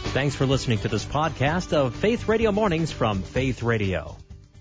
Thanks for listening to this podcast of Faith Radio Mornings from Faith Radio.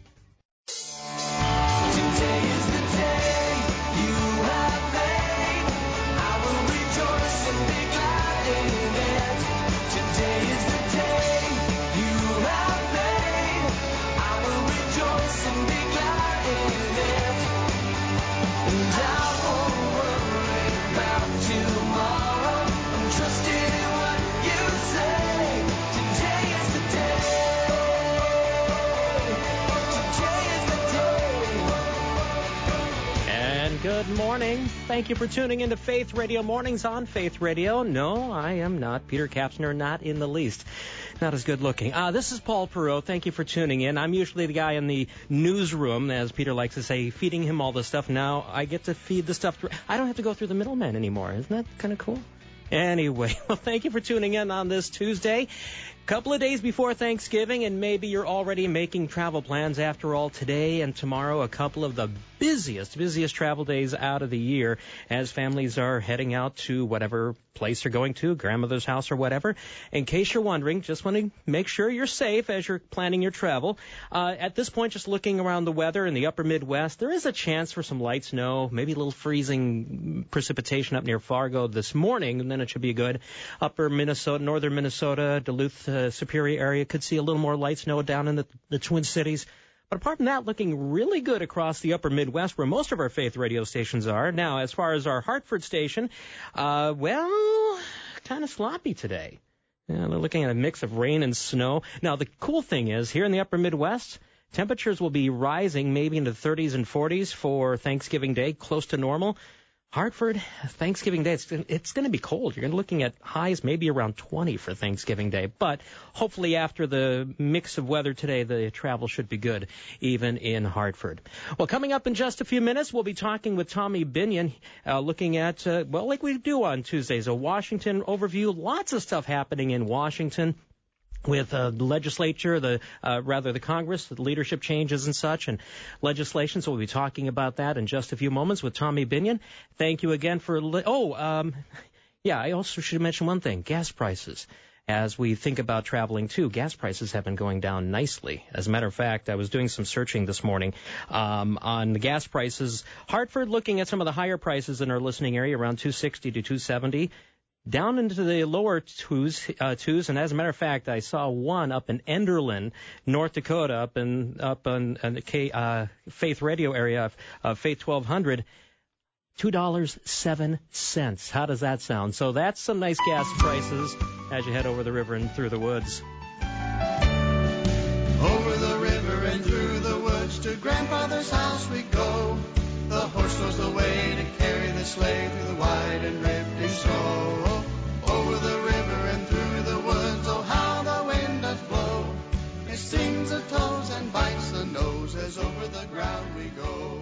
Good morning. Thank you for tuning into Faith Radio Mornings on Faith Radio. No, I am not Peter Kapsner, not in the least. Not as good looking. This is Paul Perot. Thank you for tuning in. I'm usually the guy in the newsroom, as Peter likes to say, feeding him all the stuff. Now I get to feed the stuff through. I don't have to go through the middleman anymore. Isn't that kind of cool? Anyway, well, thank you for tuning in on this Tuesday. Couple of days before Thanksgiving, and maybe you're already making travel plans. After all, today and tomorrow, a couple of the busiest travel days out of the year as families are heading out to whatever place they're going to, grandmother's house or whatever. In case you're wondering, just want to make sure you're safe as you're planning your travel. At this point, just looking around the weather in the upper Midwest, there is a chance for some light snow, maybe a little freezing precipitation up near Fargo this morning, and then it should be good. Upper Minnesota, northern Minnesota, Duluth, Superior area could see a little more light snow down in the Twin Cities. But apart from that, looking really good across the upper Midwest where most of our Faith radio stations are. Now, as far as our Hartford station, well, kind of sloppy today. Yeah, they're looking at a mix of rain and snow. Now, the cool thing is, here in the upper Midwest, temperatures will be rising maybe into the 30s and 40s for Thanksgiving Day, close to normal. Hartford, Thanksgiving Day, it's going to be cold. You're going to be looking at highs maybe around 20 for Thanksgiving Day. But hopefully after the mix of weather today, the travel should be good, even in Hartford. Well, coming up in just a few minutes, we'll be talking with Tommy Binion, looking at, well, like we do on Tuesdays, a Washington overview. Lots of stuff happening in Washington with the legislature, the Congress, the leadership changes and such, and legislation. So we'll be talking about that in just a few moments with Tommy Binion. Thank you again for... I also should mention one thing, gas prices. As we think about traveling, too, gas prices have been going down nicely. As a matter of fact, I was doing some searching this morning on the gas prices. Hartford, looking at some of the higher prices in our listening area, around $2.60 to $2.70. Down into the lower twos, and as a matter of fact, I saw one up in Enderlin, North Dakota, up in the Faith Radio area of Faith 1200, $2.07. How does that sound? So that's some nice gas prices as you head over the river and through the woods. Over the river and through the woods to grandfather's house we go. The horse knows the way to carry the sleigh through the wide and drifting snow. Over the river and through the woods, oh how the wind does blow. It stings the toes and bites the nose as over the ground we go.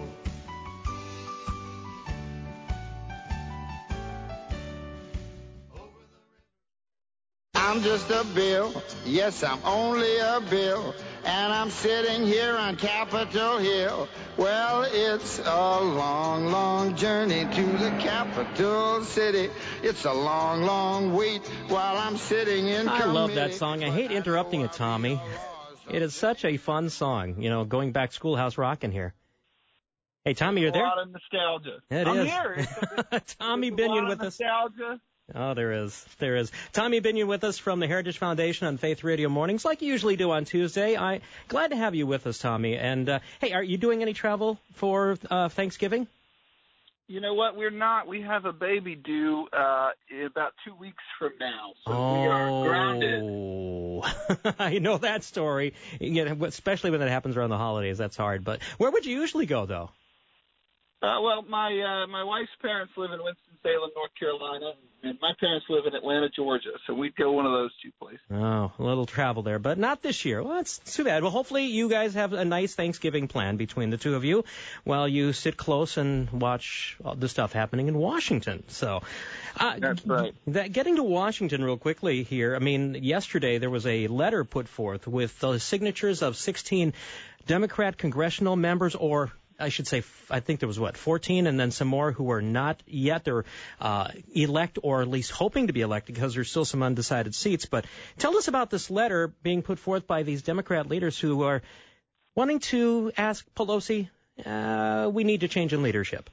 I'm just a bill, yes, I'm only a bill, and I'm sitting here on Capitol Hill. Well, it's a long, long journey to the capital city. It's a long, long wait while I'm sitting in committee. I love that song. I hate interrupting it, Tommy. It is such a fun song, going back Schoolhouse Rockin' here. Hey, Tommy, you're there? A lot of nostalgia. I'm here. Tommy Binion with us. Nostalgia. Oh, there is. Tommy Binion with us from the Heritage Foundation on Faith Radio Mornings, like you usually do on Tuesday. I'm glad to have you with us, Tommy. And, hey, are you doing any travel for Thanksgiving? You know what? We're not. We have a baby due in about 2 weeks from now, so we are grounded. Oh, I know that story, especially when it happens around the holidays. That's hard. But where would you usually go, though? Well, my wife's parents live in Winston-Salem, North Carolina, and my parents live in Atlanta, Georgia, so we'd go one of those two places. Oh, a little travel there, but not this year. Well, that's too bad. Well, hopefully you guys have a nice Thanksgiving plan between the two of you while you sit close and watch all the stuff happening in Washington. So, that's right. Getting to Washington real quickly here, I mean, yesterday there was a letter put forth with the signatures of 16 Democrat congressional members or I should say, I think there was, 14, and then some more who are not yet. They're elect, or at least hoping to be elected, because there's still some undecided seats. But tell us about this letter being put forth by these Democrat leaders who are wanting to ask Pelosi, we need to change in leadership.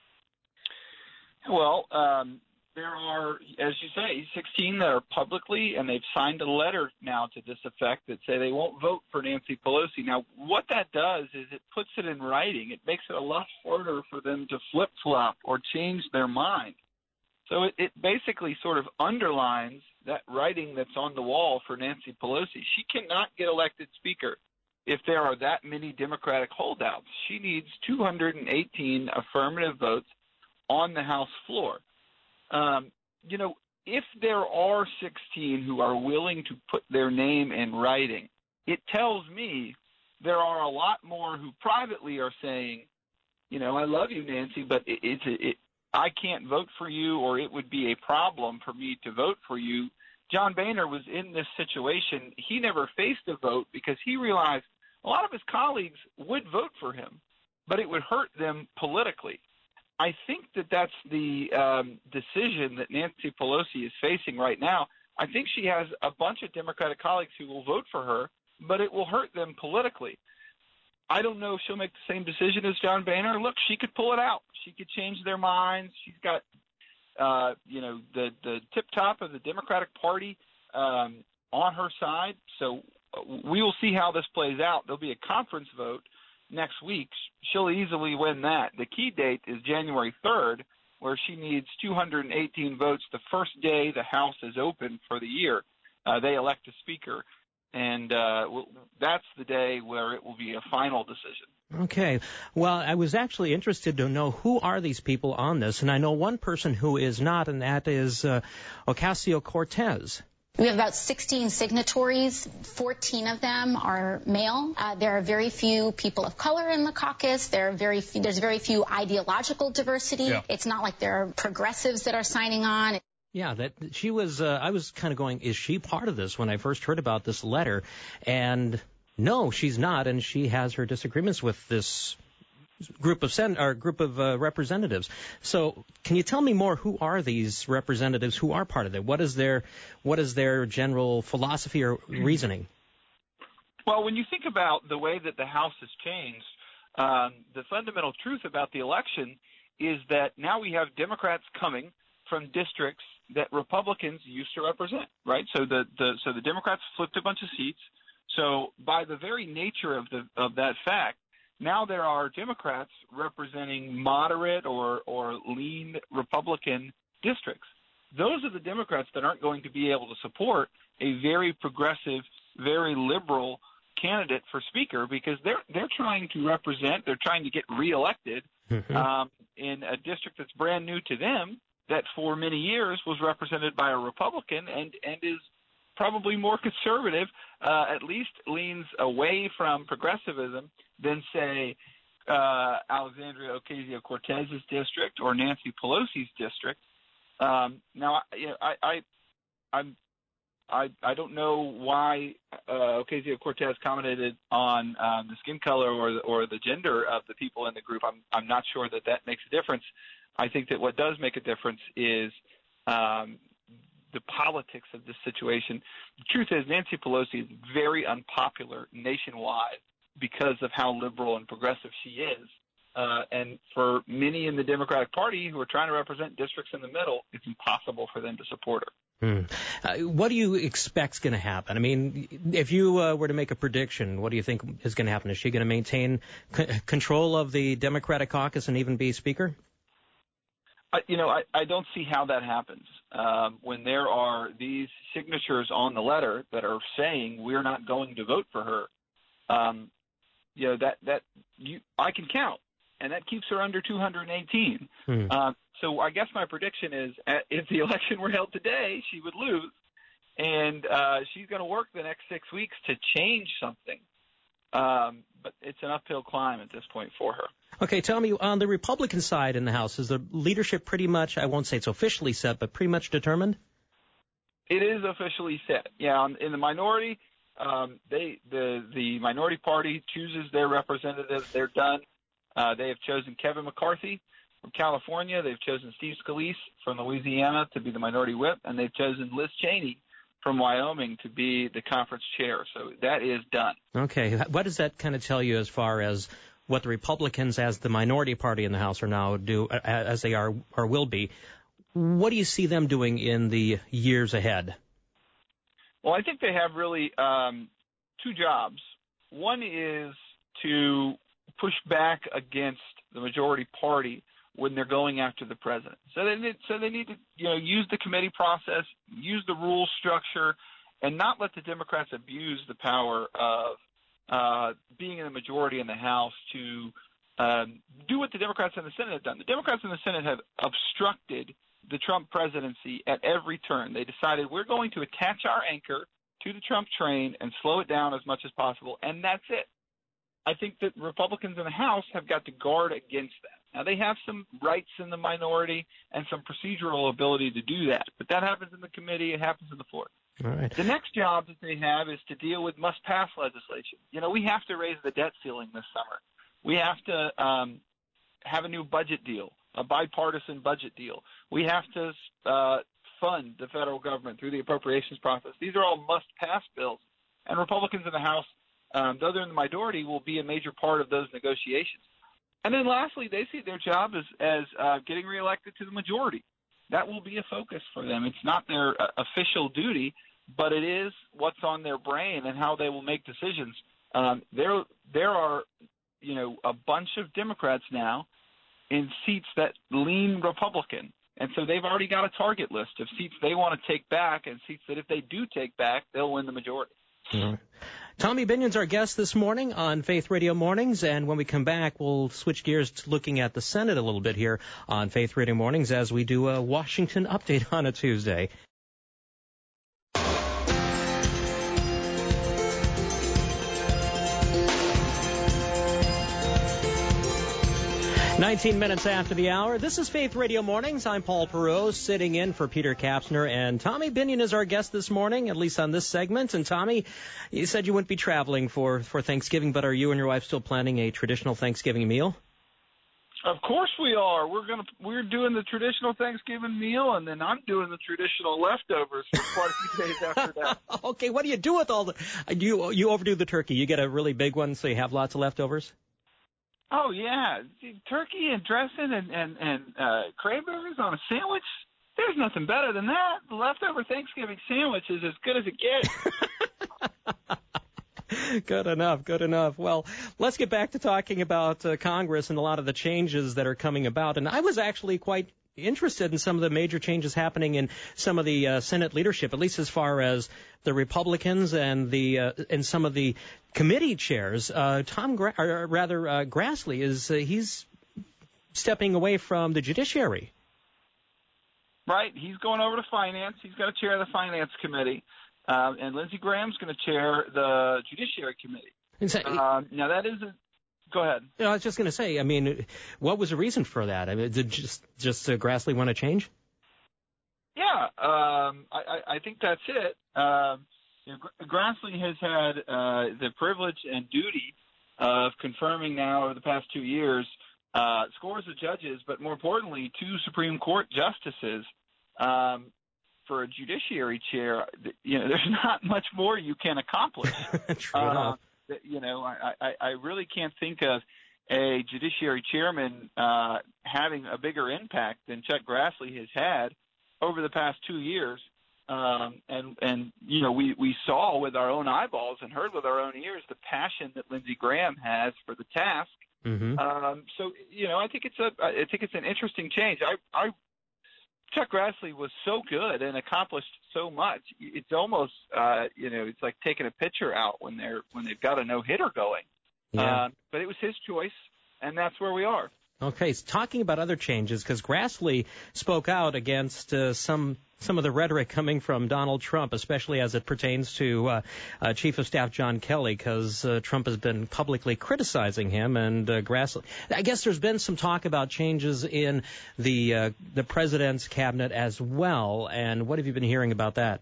Well, there are, as you say, 16 that are publicly, and they've signed a letter now to this effect that say they won't vote for Nancy Pelosi. Now, what that does is it puts it in writing. It makes it a lot harder for them to flip-flop or change their mind. So it basically sort of underlines that writing that's on the wall for Nancy Pelosi. She cannot get elected Speaker if there are that many Democratic holdouts. She needs 218 affirmative votes on the House floor. If there are 16 who are willing to put their name in writing, it tells me there are a lot more who privately are saying, I love you, Nancy, but I can't vote for you, or it would be a problem for me to vote for you. John Boehner was in this situation. He never faced a vote because he realized a lot of his colleagues would vote for him, but it would hurt them politically. I think that's the decision that Nancy Pelosi is facing right now. I think she has a bunch of Democratic colleagues who will vote for her, but it will hurt them politically. I don't know if she'll make the same decision as John Boehner. Look, she could pull it out. She could change their minds. She's got, the tip top of the Democratic Party on her side. So we will see how this plays out. There'll be a conference vote next week. She'll easily win that. The key date is January 3rd, where she needs 218 votes the first day the House is open for the year. They elect a speaker, and that's the day where it will be a final decision. Okay. Well, I was actually interested to know who are these people on this, and I know one person who is not, and that is Ocasio-Cortez. We have about 16 signatories. 14 of them are male. There are very few people of color in the caucus. There's very few ideological diversity. Yeah. It's not like there are progressives that are signing on. Yeah, that she was. I was kind of going, is she part of this when I first heard about this letter? And no, she's not, and she has her disagreements with this group of representatives. So, can you tell me more? Who are these representatives who are part of it? What is their general philosophy or reasoning? Well, when you think about the way that the House has changed, the fundamental truth about the election is that now we have Democrats coming from districts that Republicans used to represent, right? So the Democrats flipped a bunch of seats. So by the very nature of that fact, now there are Democrats representing moderate or lean Republican districts. Those are the Democrats that aren't going to be able to support a very progressive, very liberal candidate for Speaker, because they're trying to represent, they're trying to get reelected in a district that's brand new to them, that for many years was represented by a Republican and is probably more conservative, at least leans away from progressivism than, say, Alexandria Ocasio-Cortez's district or Nancy Pelosi's district. Now, I don't know why Ocasio-Cortez commented on the skin color or the gender of the people in the group. I'm not sure that makes a difference. I think that what does make a difference is the politics of this situation. The truth is, Nancy Pelosi is very unpopular nationwide because of how liberal and progressive she is. And for many in the Democratic Party who are trying to represent districts in the middle, it's impossible for them to support her. What do you expect is going to happen? I mean, if you were to make a prediction, what do you think is going to happen? Is she going to maintain control of the Democratic caucus and even be Speaker? I don't see how that happens. When there are these signatures on the letter that are saying we're not going to vote for her, I can count, and that keeps her under 218. So I guess my prediction is, if the election were held today, she would lose, and she's going to work the next 6 weeks to change something. But it's an uphill climb at this point for her. Okay, tell me, on the Republican side in the House, is the leadership pretty much, I won't say it's officially set, but pretty much determined? It is officially set. Yeah, in the minority, the minority party chooses their representatives. They're done. They have chosen Kevin McCarthy from California. They've chosen Steve Scalise from Louisiana to be the minority whip, and they've chosen Liz Cheney from Wyoming to be the conference chair. So that is done. Okay. What does that kind of tell you as far as what the Republicans as the minority party in the House are now do, as they are or will be? What do you see them doing in the years ahead? Well, I think they have really two jobs. One is to push back against the majority party when they're going after the president. So they need to use the committee process, use the rule structure, and not let the Democrats abuse the power of being in the majority in the House to do what the Democrats in the Senate have done. The Democrats in the Senate have obstructed the Trump presidency at every turn. They decided we're going to attach our anchor to the Trump train and slow it down as much as possible, and that's it. I think that Republicans in the House have got to guard against that. Now, they have some rights in the minority and some procedural ability to do that, but that happens in the committee. It happens in the floor. All right. The next job that they have is to deal with must-pass legislation. We have to raise the debt ceiling this summer. We have to have a new budget deal, a bipartisan budget deal. We have to fund the federal government through the appropriations process. These are all must-pass bills, and Republicans in the House, though they're in the minority, will be a major part of those negotiations. And then lastly, they see their job as getting reelected to the majority. That will be a focus for them. It's not their official duty, but it is what's on their brain and how they will make decisions. There are, a bunch of Democrats now in seats that lean Republican. And so they've already got a target list of seats they want to take back and seats that if they do take back, they'll win the majority. All right. Tommy Binion's our guest this morning on Faith Radio Mornings, and when we come back, we'll switch gears to looking at the Senate a little bit here on Faith Radio Mornings as we do a Washington update on a Tuesday. 19 minutes after the hour. This is Faith Radio Mornings. I'm Paul Perot, sitting in for Peter Kapsner, and Tommy Binion is our guest this morning, at least on this segment. And Tommy, you said you wouldn't be traveling for Thanksgiving, but are you and your wife still planning a traditional Thanksgiving meal? Of course we are. We're doing the traditional Thanksgiving meal, and then I'm doing the traditional leftovers for quite a few days after that. Okay, what do you do with all the? You overdo the turkey. You get a really big one, so you have lots of leftovers. Oh yeah, turkey and dressing and cranberries on a sandwich. There's nothing better than that. The leftover Thanksgiving sandwich is as good as it gets. Good enough. Well, let's get back to talking about Congress and a lot of the changes that are coming about. And I was actually quite interested in some of the major changes happening in some of the Senate leadership, at least as far as the Republicans and some of the committee chairs. Grassley he's stepping away from the judiciary. Right. He's going over to finance. He's got to chair the finance committee. And Lindsey Graham's going to chair the Judiciary Committee. Now, that isn't – go ahead. I was just going to say, I mean, what was the reason for that? I mean, did just Grassley want to change? Yeah, I think that's it. Grassley has had the privilege and duty of confirming now over the past 2 years scores of judges, but more importantly, 2 Supreme Court justices. For a judiciary chair, there's not much more you can accomplish. True enough. I really can't think of a judiciary chairman having a bigger impact than Chuck Grassley has had over the past 2 years. We saw with our own eyeballs and heard with our own ears the passion that Lindsey Graham has for the task. Mm-hmm. I think it's an interesting change. Chuck Grassley was so good and accomplished so much. It's almost, it's like taking a pitcher out when they've got a no-hitter going. Yeah. But it was his choice, and that's where we are. Okay, so talking about other changes, because Grassley spoke out against some of the rhetoric coming from Donald Trump, especially as it pertains to Chief of Staff John Kelly, because Trump has been publicly criticizing him. And Grassley, I guess there's been some talk about changes in the president's cabinet as well. And what have you been hearing about that?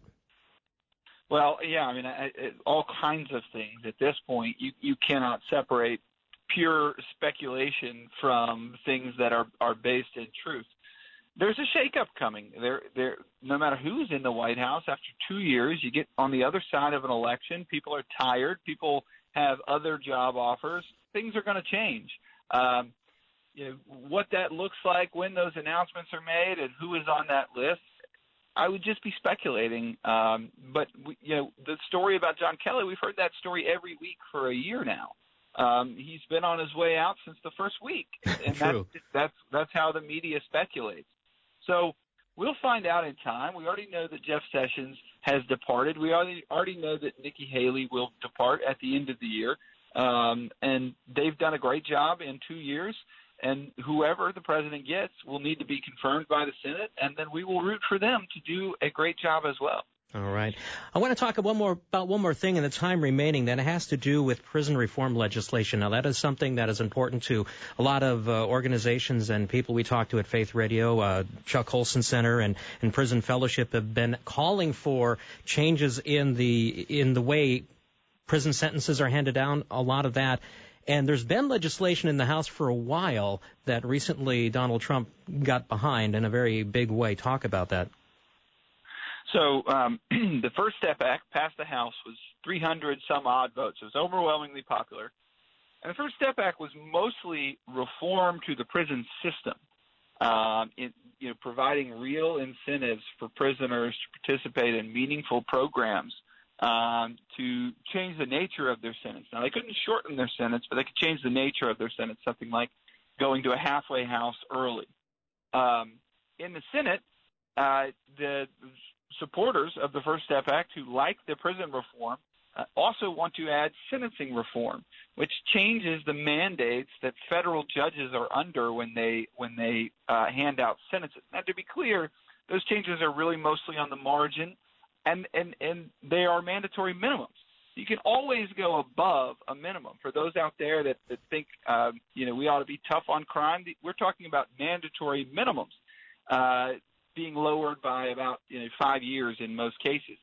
Well, yeah, I mean, all kinds of things. At this point, you cannot separate pure speculation from things that are based in truth. There's a shakeup coming. There, no matter who's in the White House, after 2 years, you get on the other side of an election. People are tired. People have other job offers. Things are going to change. What that looks like, when those announcements are made, and who is on that list, I would just be speculating. But the story about John Kelly, we've heard that story every week for a year now. He's been on his way out since the first week, and that's how the media speculates. So we'll find out in time. We already know that Jeff Sessions has departed. We already know that Nikki Haley will depart at the end of the year, and they've done a great job in 2 years. And whoever the president gets will need to be confirmed by the Senate, and then we will root for them to do a great job as well. All right. I want to talk about one more thing in the time remaining that has to do with prison reform legislation. Now, that is something that is important to a lot of organizations and people we talk to at Faith Radio. Chuck Colson Center and Prison Fellowship have been calling for changes in the way prison sentences are handed down, a lot of that. And there's been legislation in the House for a while that recently Donald Trump got behind in a very big way. Talk about that. So the First Step Act passed the House was 300-some-odd votes. It was overwhelmingly popular. And the First Step Act was mostly reform to the prison system, providing real incentives for prisoners to participate in meaningful programs to change the nature of their sentence. Now, they couldn't shorten their sentence, but they could change the nature of their sentence, something like going to a halfway house early. In the Senate, the supporters of the First Step Act who like the prison reform also want to add sentencing reform, which changes the mandates that federal judges are under when they hand out sentences. Now, to be clear, those changes are really mostly on the margin, and they are mandatory minimums. You can always go above a minimum. For those out there that think we ought to be tough on crime, we're talking about mandatory minimums being lowered by about 5 years in most cases.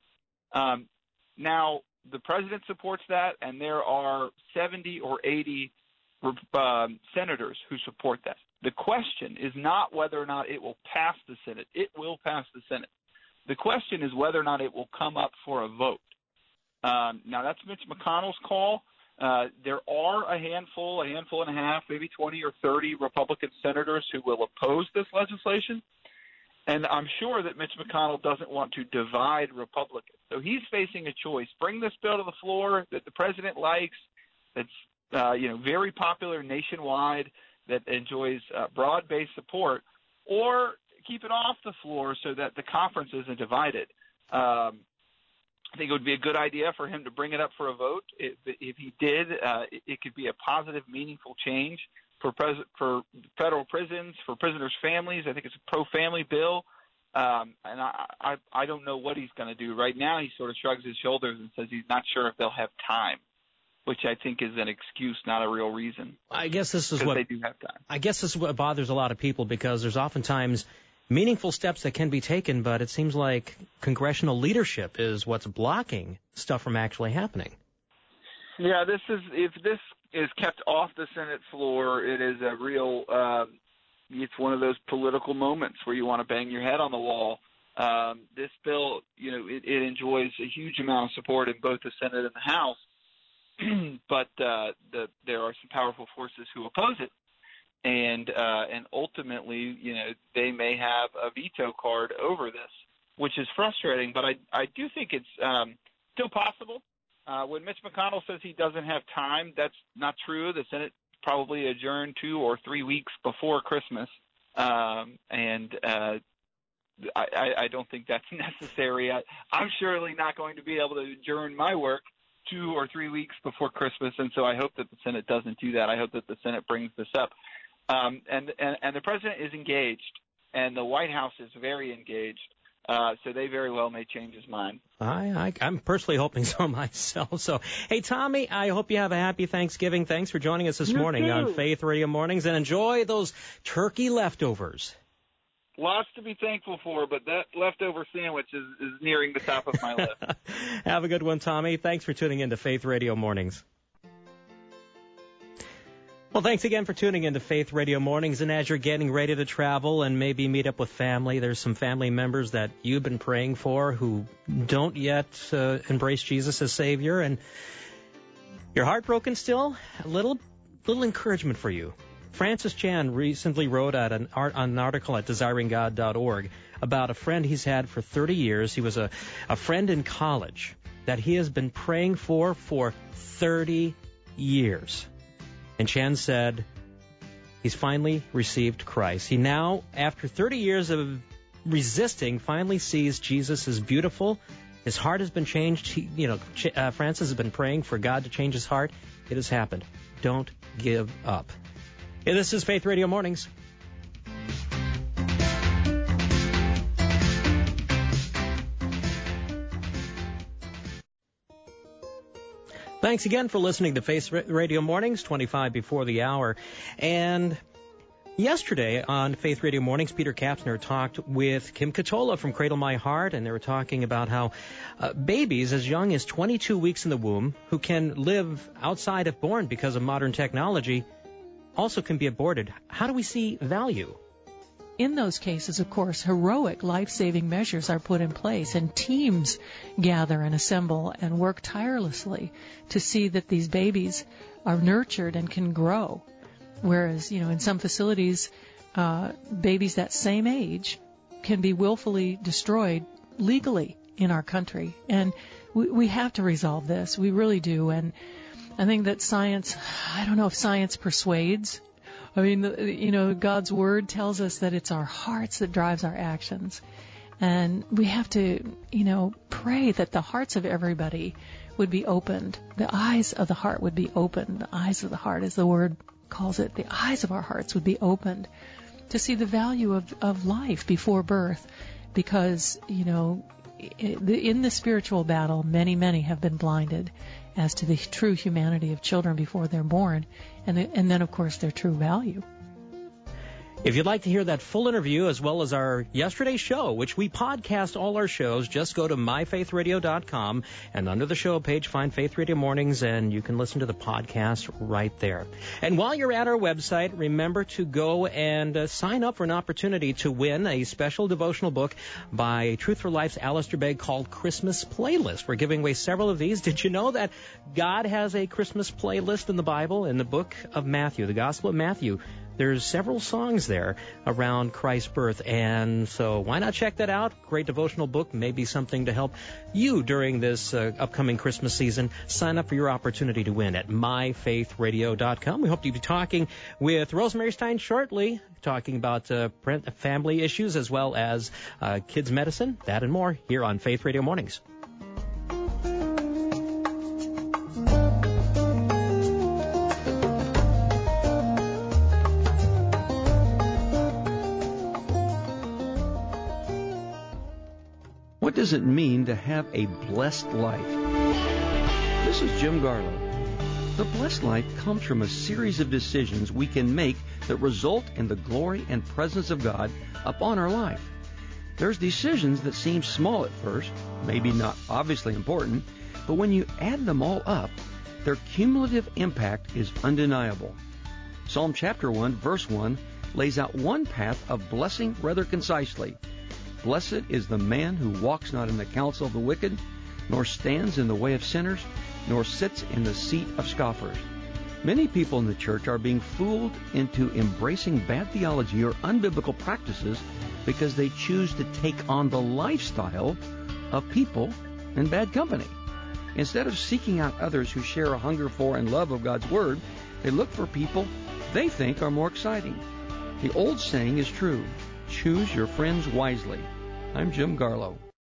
Now, the president supports that, and there are 70 or 80 senators who support that. The question is not whether or not it will pass the Senate. It will pass the Senate. The question is whether or not it will come up for a vote. Now, that's Mitch McConnell's call. There are a handful and a half, maybe 20 or 30 Republican senators who will oppose this legislation. And I'm sure that Mitch McConnell doesn't want to divide Republicans. So he's facing a choice. Bring this bill to the floor that the president likes, that's very popular nationwide, that enjoys broad-based support, or keep it off the floor so that the conference isn't divided. I think it would be a good idea for him to bring it up for a vote. If he did, it could be a positive, meaningful change for federal prisons, for prisoners' families. I think it's a pro-family bill. And I don't know what he's going to do. Right now, he sort of shrugs his shoulders and says he's not sure if they'll have time, which I think is an excuse, not a real reason. I guess this is what they do have time. I guess this is what bothers a lot of people, because there's oftentimes meaningful steps that can be taken, but it seems like congressional leadership is what's blocking stuff from actually happening. Yeah, if this is kept off the Senate floor, it is a real it's one of those political moments where you want to bang your head on the wall. This bill, it enjoys a huge amount of support in both the Senate and the House, but there are some powerful forces who oppose it, and ultimately, they may have a veto card over this, which is frustrating. But I do think it's still possible. When Mitch McConnell says he doesn't have time, that's not true. The Senate probably adjourned 2 or 3 weeks before Christmas, and I don't think that's necessary. I'm surely not going to be able to adjourn my work 2 or 3 weeks before Christmas, and so I hope that the Senate doesn't do that. I hope that the Senate brings this up. And the president is engaged, and the White House is very engaged. So they very well may change his mind. I'm personally hoping so myself. So, hey, Tommy, I hope you have a happy Thanksgiving. Thanks for joining us this morning on Faith Radio Mornings, and enjoy those turkey leftovers. Lots to be thankful for, but that leftover sandwich is nearing the top of my list. Have a good one, Tommy. Thanks for tuning in to Faith Radio Mornings. Well, thanks again for tuning in to Faith Radio Mornings. And as you're getting ready to travel and maybe meet up with family, there's some family members that you've been praying for who don't yet embrace Jesus as Savior, and you're heartbroken still. A little encouragement for you. Francis Chan recently wrote an article at desiringgod.org about a friend he's had for 30 years. He was a friend in college that he has been praying for 30 years. And Chan said he's finally received Christ. He now, after 30 years of resisting, finally sees Jesus as beautiful. His heart has been changed. Francis has been praying for God to change his heart. It has happened. Don't give up. Hey, this is Faith Radio Mornings. Thanks again for listening to Faith Radio Mornings, 25 before the hour. And yesterday on Faith Radio Mornings, Peter Kapsner talked with Kim Katola from Cradle My Heart, and they were talking about how babies as young as 22 weeks in the womb who can live outside if born because of modern technology also can be aborted. How do we see value? In those cases, of course, heroic life-saving measures are put in place, and teams gather and assemble and work tirelessly to see that these babies are nurtured and can grow. Whereas, in some facilities, babies that same age can be willfully destroyed legally in our country. And we have to resolve this. We really do. And I think that science, I don't know if science persuades. I mean, God's Word tells us that it's our hearts that drives our actions. And we have to, pray that the hearts of everybody would be opened. The eyes of the heart would be opened. The eyes of the heart, as the Word calls it, the eyes of our hearts would be opened to see the value of life before birth. Because, in the spiritual battle, many have been blinded as to the true humanity of children before they're born, and then, of course, their true value. If you'd like to hear that full interview as well as our yesterday's show, which we podcast all our shows, just go to myfaithradio.com and under the show page find Faith Radio Mornings, and you can listen to the podcast right there. And while you're at our website, remember to go and sign up for an opportunity to win a special devotional book by Truth for Life's Alistair Begg called Christmas Playlist. We're giving away several of these. Did you know that God has a Christmas playlist in the Bible, in the book of Matthew, the Gospel of Matthew? There's several songs there around Christ's birth, and so why not check that out? Great devotional book, maybe something to help you during this upcoming Christmas season. Sign up for your opportunity to win at myfaithradio.com. We hope to be talking with Rosemary Stein shortly, talking about family issues as well as kids' medicine, that and more, here on Faith Radio Mornings. What does it mean to have a blessed life? This is Jim Garlow. The blessed life comes from a series of decisions we can make that result in the glory and presence of God upon our life. There's decisions that seem small at first, maybe not obviously important, but when you add them all up, their cumulative impact is undeniable. Psalm chapter 1, verse 1 lays out one path of blessing rather concisely. Blessed is the man who walks not in the counsel of the wicked, nor stands in the way of sinners, nor sits in the seat of scoffers. Many people in the church are being fooled into embracing bad theology or unbiblical practices because they choose to take on the lifestyle of people in bad company. Instead of seeking out others who share a hunger for and love of God's Word, they look for people they think are more exciting. The old saying is true. Choose your friends wisely. I'm Jim Garlow.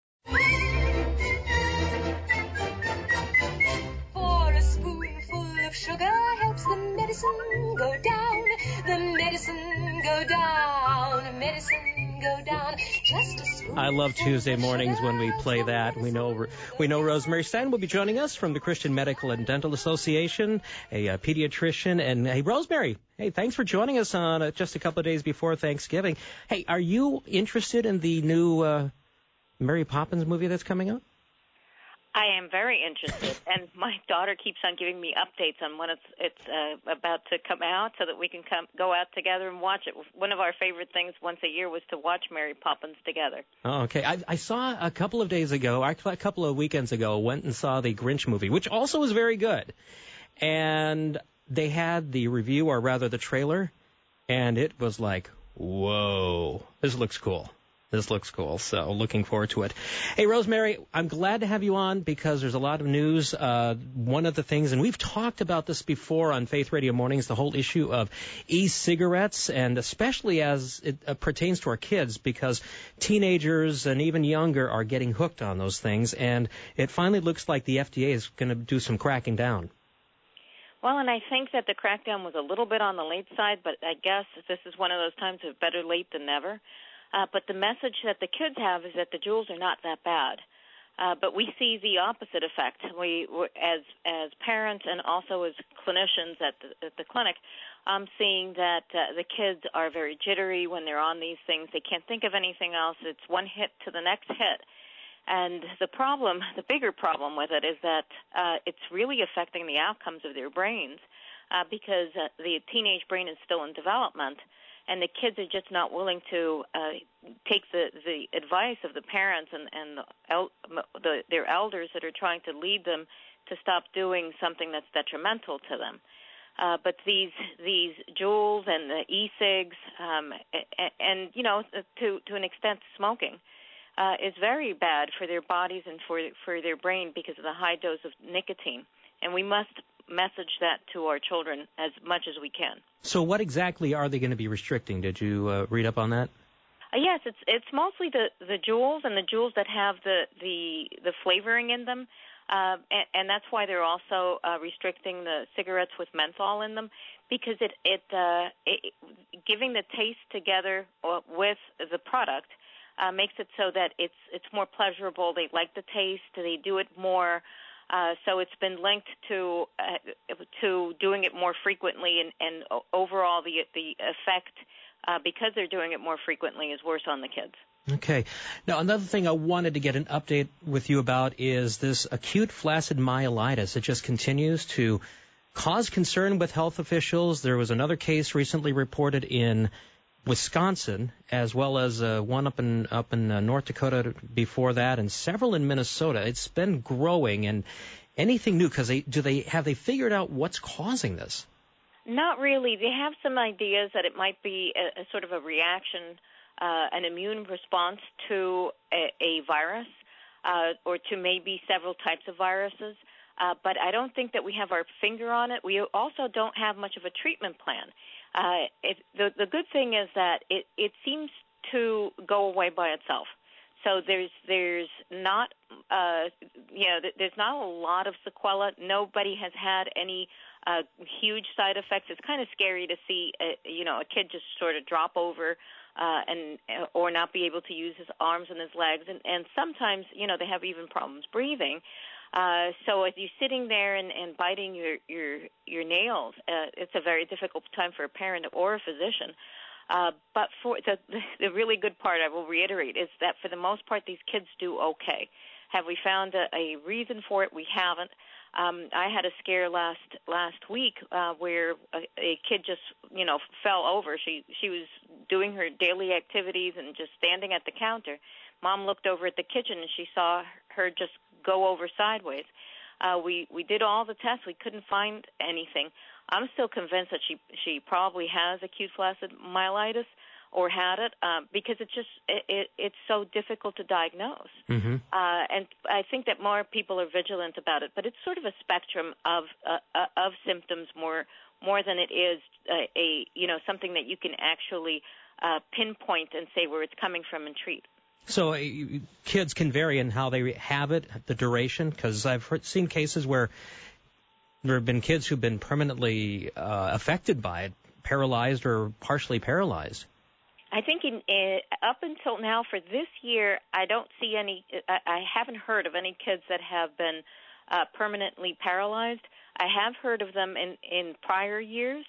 For a spoonful of sugar helps the medicine go down. The medicine go down. Medicine go down. Just a spoonful. I love Tuesday mornings when we play that. We know Rosemary Stein will be joining us from the Christian Medical and Dental Association, a pediatrician. And hey, Rosemary, hey, thanks for joining us on just a couple of days before Thanksgiving. Hey, are you interested in the new Mary Poppins movie that's coming out? I am very interested, and my daughter keeps on giving me updates on when it's about to come out so that we can go out together and watch it. One of our favorite things once a year was to watch Mary Poppins together. Oh, okay. I saw a couple of weekends ago, went and saw the Grinch movie, which also was very good. And they had the review, or rather the trailer, and it was like, whoa, this looks cool. So looking forward to it. Hey, Rosemary, I'm glad to have you on because there's a lot of news. One of the things, and we've talked about this before on Faith Radio Mornings, the whole issue of e-cigarettes, and especially as it pertains to our kids, because teenagers and even younger are getting hooked on those things, and it finally looks like the FDA is going to do some cracking down. Well, and I think that the crackdown was a little bit on the late side, but I guess this is one of those times of better late than never. But the message that the kids have is that the Juuls are not that bad. But we see the opposite effect. We, as parents and also as clinicians at the clinic, I'm seeing that the kids are very jittery when they're on these things. They can't think of anything else. It's one hit to the next hit. And the bigger problem with it is that it's really affecting the outcomes of their brains because the teenage brain is still in development. And the kids are just not willing to take the advice of the parents and their elders that are trying to lead them to stop doing something that's detrimental to them. But these Juuls and the e-cigs and to an extent smoking is very bad for their bodies and for their brain because of the high dose of nicotine. And we must message that to our children as much as we can. So what exactly are they going to be restricting? Did you read up on that? Yes, it's mostly the Juuls and the Juuls that have the flavoring in them, and that's why they're also restricting the cigarettes with menthol in them, because it giving the taste together with the product makes it so that it's more pleasurable. They like the taste. They do it more. So it's been linked to doing it more frequently, and overall the effect, because they're doing it more frequently, is worse on the kids. Okay. Now, another thing I wanted to get an update with you about is this acute flaccid myelitis. It just continues to cause concern with health officials. There was another case recently reported in Wisconsin, as well as one up in North Dakota before that, and several in Minnesota. It's been growing, and anything new? Because have they figured out what's causing this? Not really. They have some ideas that it might be a sort of a reaction, an immune response to a virus, or to maybe several types of viruses. But I don't think that we have our finger on it. We also don't have much of a treatment plan. The good thing is that it seems to go away by itself. So there's not there's not a lot of sequela. Nobody has had any huge side effects. It's kind of scary to see a kid just sort of drop over or not be able to use his arms and his legs, and sometimes they have even problems breathing. So as you're sitting there and biting your nails, it's a very difficult time for a parent or a physician. But for the really good part, I will reiterate, is that for the most part, these kids do okay. Have we found a reason for it? We haven't. I had a scare last week where a kid just fell over. She was doing her daily activities and just standing at the counter. Mom looked over at the kitchen and she saw her just go over sideways. We did all the tests. We couldn't find anything. I'm still convinced that she probably has acute flaccid myelitis or had it because it's so difficult to diagnose. Mm-hmm. And I think that more people are vigilant about it. But it's sort of a spectrum of symptoms more than it is something that you can actually pinpoint and say where it's coming from and treat. So kids can vary in how they have it, the duration, because I've seen cases where there have been kids who've been permanently affected by it, paralyzed or partially paralyzed. I think up until now for this year, I don't see any. I haven't heard of any kids that have been permanently paralyzed. I have heard of them in prior years,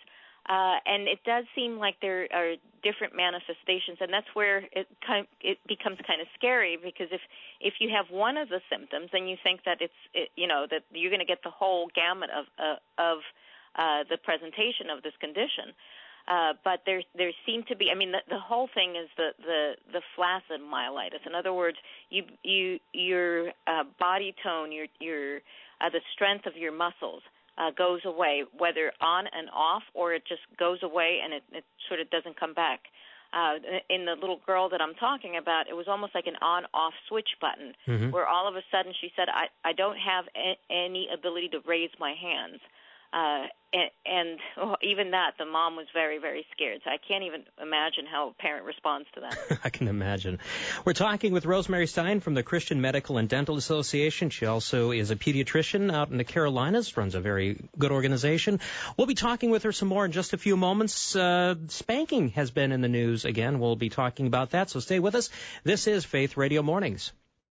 And it does seem like there are different manifestations, and that's where it becomes kind of scary, because if you have one of the symptoms, then you think that that you're going to get the whole gamut of the presentation of this condition. But there seem to be, the whole thing is the flaccid myelitis. In other words, your body tone, your the strength of your muscles goes away, whether on and off, or it just goes away and it sort of doesn't come back. In the little girl that I'm talking about, it was almost like an on-off switch button, where all of a sudden she said, I don't have any ability to raise my hands. And even that, the mom was very, very scared. So I can't even imagine how a parent responds to that. I can imagine. We're talking with Rosemary Stein from the Christian Medical and Dental Association. She also is a pediatrician out in the Carolinas, runs a very good organization. We'll be talking with her some more in just a few moments. Spanking has been in the news again. We'll be talking about that, so stay with us. This is Faith Radio Mornings.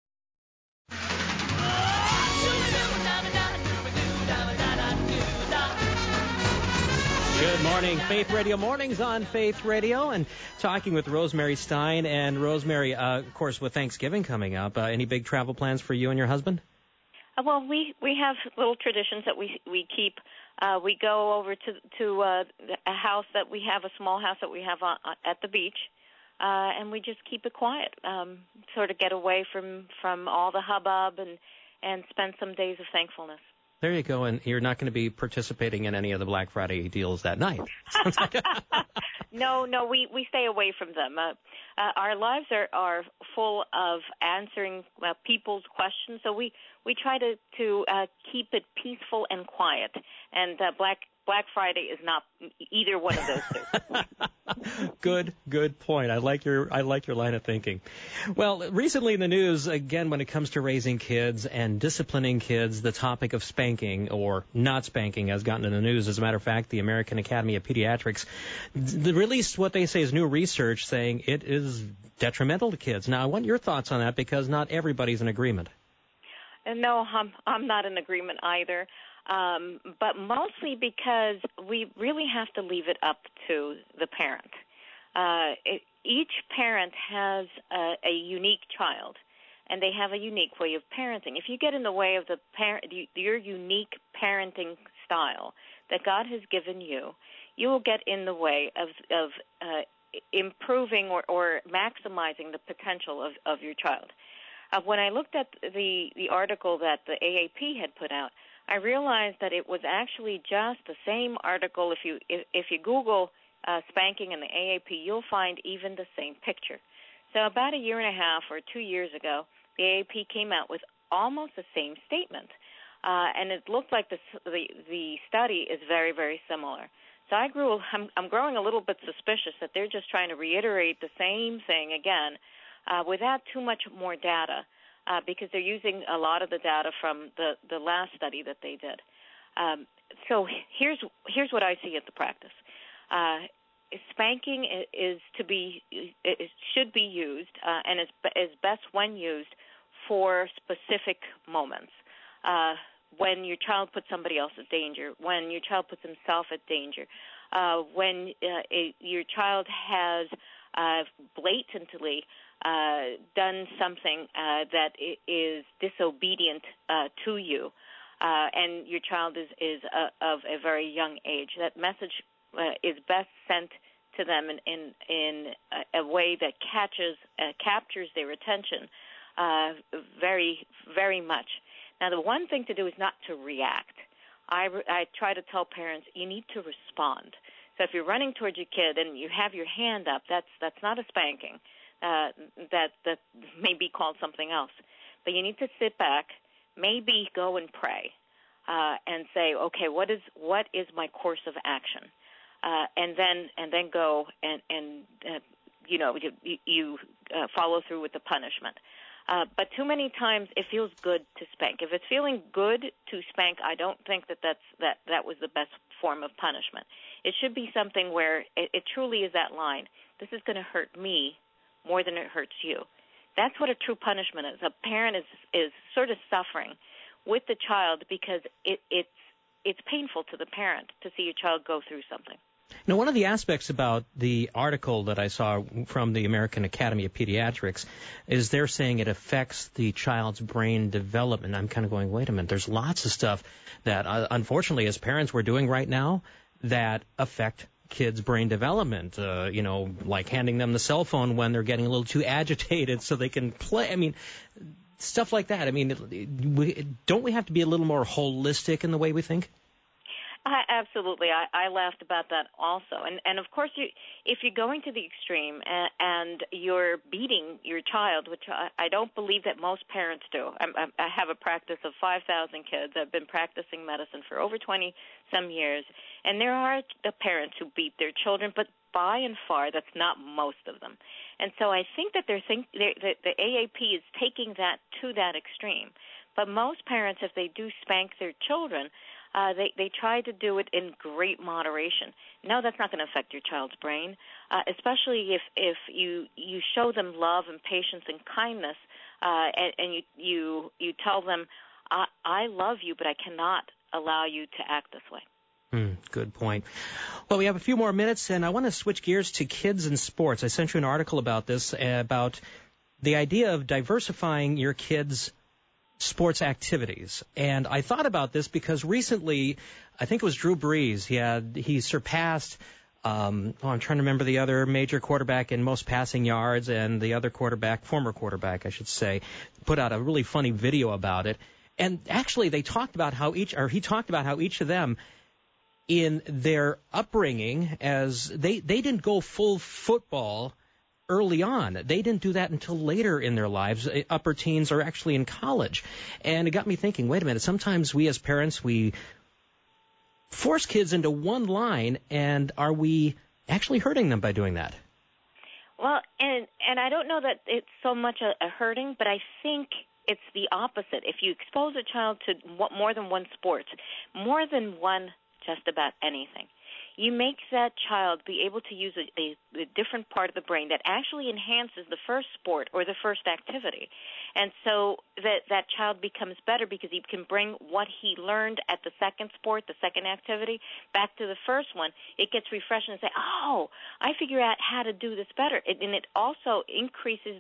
Good morning. Faith Radio Mornings on Faith Radio, and talking with Rosemary Stein. And Rosemary, of course, with Thanksgiving coming up, any big travel plans for you and your husband? Well, we have little traditions that we keep. We go over to a house that we have, a small house that we have at the beach, and we just keep it quiet, sort of get away from all the hubbub and spend some days of thankfulness. There you go, and you're not going to be participating in any of the Black Friday deals that night. No, we stay away from them. Our lives are full of answering people's questions, so we try to keep it peaceful and quiet. And Black Friday is not either one of those two. Good point. I like your line of thinking. Well, recently in the news, again, when it comes to raising kids and disciplining kids, the topic of spanking or not spanking has gotten in the news. As a matter of fact, the American Academy of Pediatrics released what they say is new research saying it is detrimental to kids. Now, I want your thoughts on that, because not everybody's in agreement. No, I'm not in agreement either. But mostly because we really have to leave it up to the parent. Each parent has a unique child, and they have a unique way of parenting. If you get in the way of your unique parenting style that God has given you, you will get in the way of improving or maximizing the potential of your child. When I looked at the article that the AAP had put out, I realized that it was actually just the same article. If you Google spanking and the AAP, you'll find even the same picture. So about a year and a half or 2 years ago, the AAP came out with almost the same statement, and it looked like the study is very, very similar. So I'm growing a little bit suspicious that they're just trying to reiterate the same thing again without too much more data. Because they're using a lot of the data from the last study that they did. So here's what I see at the practice. Spanking should be used and is best when used for specific moments. When your child puts somebody else at danger, when your child puts himself at danger, when your child has blatantly done something that is disobedient to you, and your child is of a very young age. That message is best sent to them in a way that captures their attention very, very much. Now, the one thing to do is not to react. I try to tell parents, you need to respond. So if you're running towards your kid and you have your hand up, that's not a spanking. That may be called something else. But you need to sit back, maybe go and pray, and say, okay, what is my course of action? And then go and you follow through with the punishment. But too many times it feels good to spank. If it's feeling good to spank, I don't think that was the best form of punishment. It should be something where it truly is that line. This is going to hurt me more than it hurts you. That's what a true punishment is. A parent is sort of suffering with the child because it's painful to the parent to see your child go through something. Now, one of the aspects about the article that I saw from the American Academy of Pediatrics is they're saying it affects the child's brain development. I'm kind of going, wait a minute, there's lots of stuff that, unfortunately, as parents we're doing right now that affect kids' brain development, like handing them the cell phone when they're getting a little too agitated so they can play. I mean, stuff like that. I mean, don't we have to be a little more holistic in the way we think? Absolutely. I laughed about that also. And of course, if you're going to the extreme and you're beating your child, which I don't believe that most parents do. I have a practice of 5,000 kids. I've been practicing medicine for over 20-some years. And there are the parents who beat their children, but by and far, that's not most of them. And so I think that the AAP is taking that to that extreme. But most parents, if they do spank their children, they try to do it in great moderation. No, that's not going to affect your child's brain, especially if you show them love and patience and kindness, and you tell them, I love you, but I cannot allow you to act this way. Good point. Well, we have a few more minutes, and I want to switch gears to kids and sports. I sent you an article about this, about the idea of diversifying your kids' sports activities. And I thought about this because recently, I think it was Drew Brees, he surpassed, I'm trying to remember the other major quarterback in most passing yards, and the other former quarterback, I should say, put out a really funny video about it. And actually, he talked about how each of them, in their upbringing, as they didn't go full football early on. They didn't do that until later in their lives, upper teens or actually in college. And it got me thinking, wait a minute, sometimes we as parents, we force kids into one line, and are we actually hurting them by doing that? Well, and I don't know that it's so much a hurting, but I think it's the opposite. If you expose a child to more than one sport, more than one just about anything, you make that child be able to use a different part of the brain that actually enhances the first sport or the first activity. And so that child becomes better because he can bring what he learned at the second sport, the second activity, back to the first one. It gets refreshed and say, oh, I figure out how to do this better. And it also increases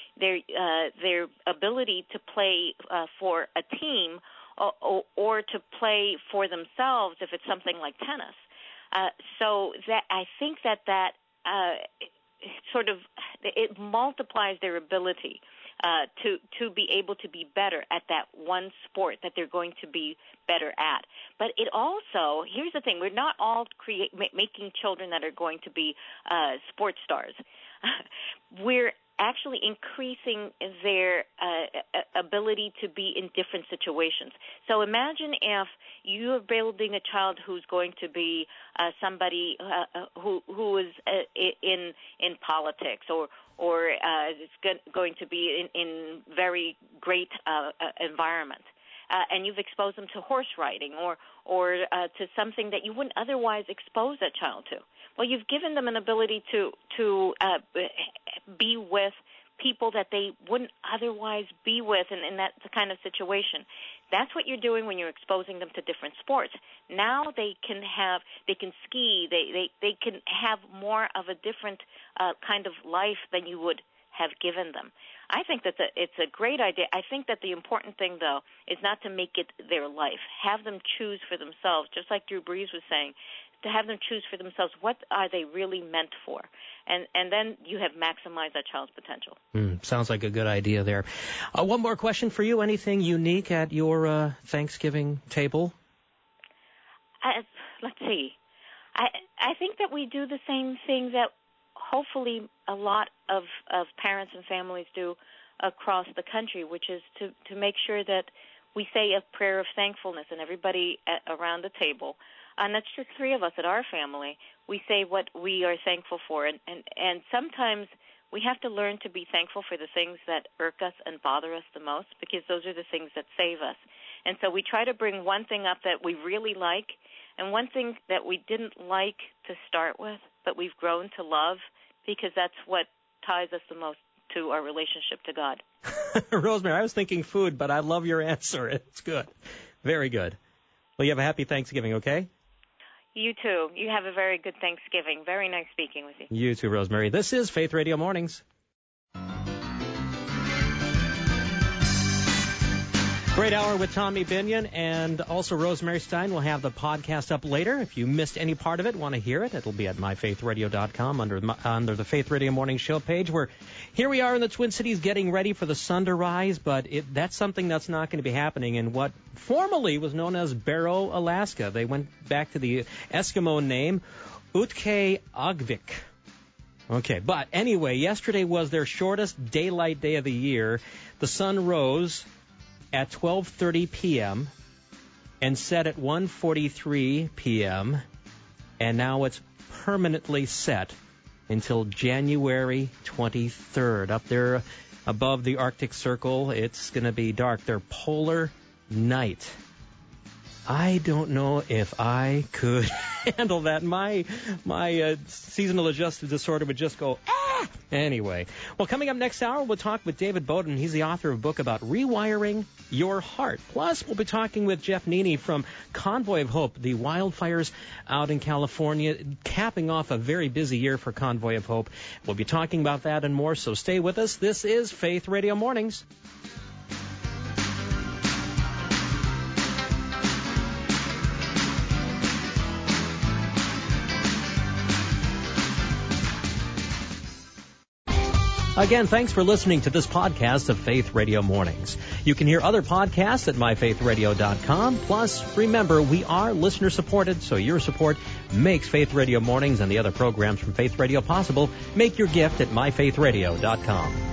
their ability to play for a team or to play for themselves if it's something like tennis. So that I think that sort of it multiplies their ability to be able to be better at that one sport that they're going to be better at. But it also, here's the thing, we're not all making children that are going to be sports stars. We're actually increasing their ability to be in different situations. So imagine if you are building a child who's going to be somebody who is in politics or is going to be in very great environments. And you've exposed them to horse riding or to something that you wouldn't otherwise expose that child to. Well, you've given them an ability to be with people that they wouldn't otherwise be with in that kind of situation. That's what you're doing when you're exposing them to different sports. Now they can ski, they can have more of a different kind of life than you would have given them. I think that it's a great idea. I think that the important thing, though, is not to make it their life. Have them choose for themselves, just like Drew Brees was saying, to have them choose for themselves what are they really meant for. And then you have maximized that child's potential. Sounds like a good idea there. One more question for you. Anything unique at your Thanksgiving table? Let's see. I think that we do the same thing that hopefully a lot of parents and families do across the country, which is to make sure that we say a prayer of thankfulness, and everybody around the table, and that's just three of us at our family, we say what we are thankful for. And sometimes we have to learn to be thankful for the things that irk us and bother us the most, because those are the things that save us. And so we try to bring one thing up that we really like and one thing that we didn't like to start with, but we've grown to love, because that's what ties us the most to our relationship to God. Rosemary, I was thinking food, but I love your answer. It's good. Very good. Well, you have a happy Thanksgiving, okay? You too. You have a very good Thanksgiving. Very nice speaking with you. You too, Rosemary. This is Faith Radio Mornings. Great hour with Tommy Binion and also Rosemary Stein. We'll have the podcast up later. If you missed any part of it, want to hear it, it'll be at myfaithradio.com under the Faith Radio Morning Show page. Where here we are in the Twin Cities getting ready for the sun to rise, but that's something that's not going to be happening in what formerly was known as Barrow, Alaska. They went back to the Eskimo name Utqiagvik. Okay, but anyway, yesterday was their shortest daylight day of the year. The sun rose at 12:30 p.m. and set at 1:43 p.m. and now it's permanently set until January 23rd. Up there above the Arctic Circle, it's going to be dark. Their polar night. I don't know if I could handle that. My seasonal adjusted disorder would just go, ah! Anyway, well, coming up next hour, we'll talk with David Bowden. He's the author of a book about rewiring your heart. Plus, we'll be talking with Jeff Neene from Convoy of Hope, the wildfires out in California, capping off a very busy year for Convoy of Hope. We'll be talking about that and more, so stay with us. This is Faith Radio Mornings. Again, thanks for listening to this podcast of Faith Radio Mornings. You can hear other podcasts at myfaithradio.com. Plus, remember, we are listener-supported, so your support makes Faith Radio Mornings and the other programs from Faith Radio possible. Make your gift at myfaithradio.com.